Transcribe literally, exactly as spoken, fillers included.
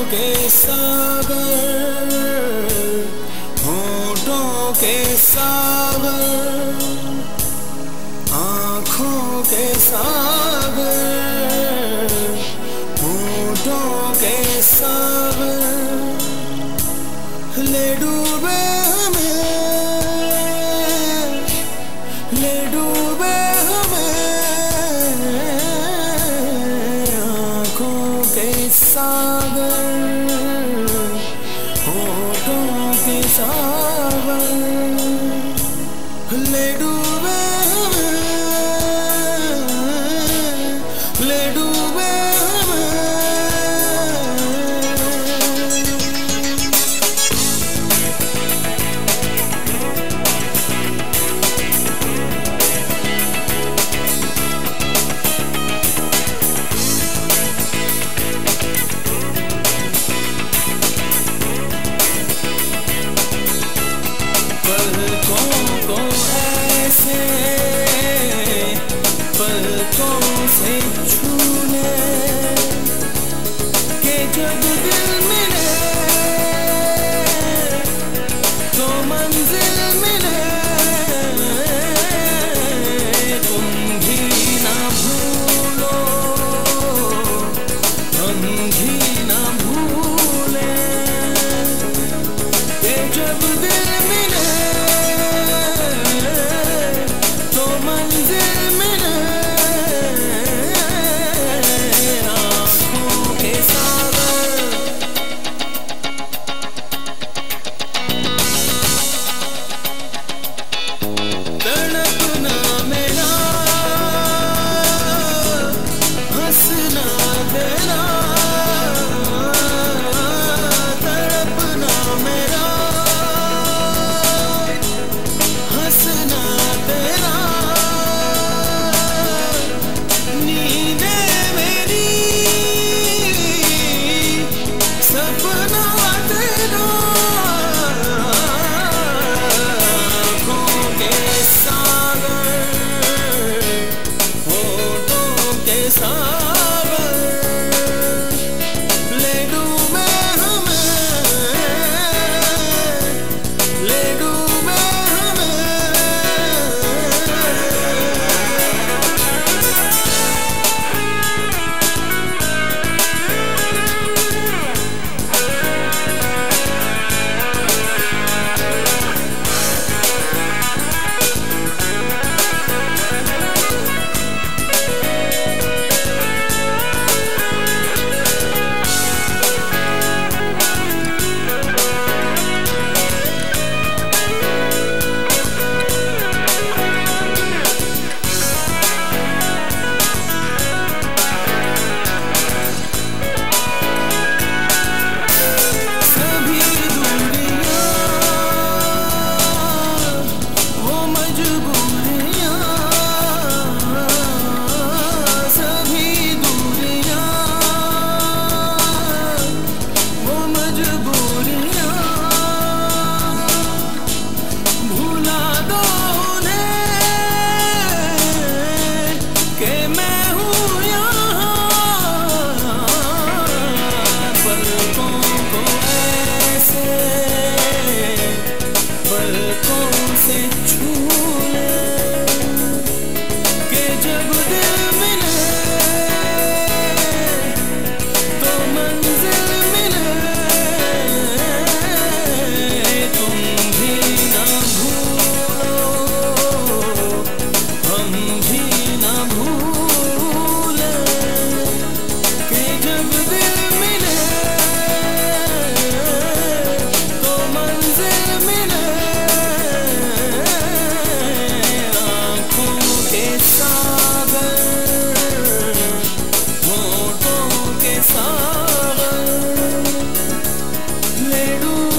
के सागर, होठों के सागर, आँखों के सागर, होठों के सागर, ले डूबे हमें, ले डूबे हमें, आँखों के सागर, होठों के सागर, ले डूबे हमें, ले डूबे पलकों से छूने के जब दिल मिले तो मंजिल मिले, तुम भी ना भूलो हम भी ना भूले, के जब दिल मिले तो मंजिल मिले, आँखों के सागर, तड़पना मेरा, हंसना तेरा, तड़पना मेरा, हंसना तेरा, नींदे मेरी, सपना तेरा, आँखों के सागर, होठों के सागर, ले डूबे हमें, ले डूबे सागर, ले डूबे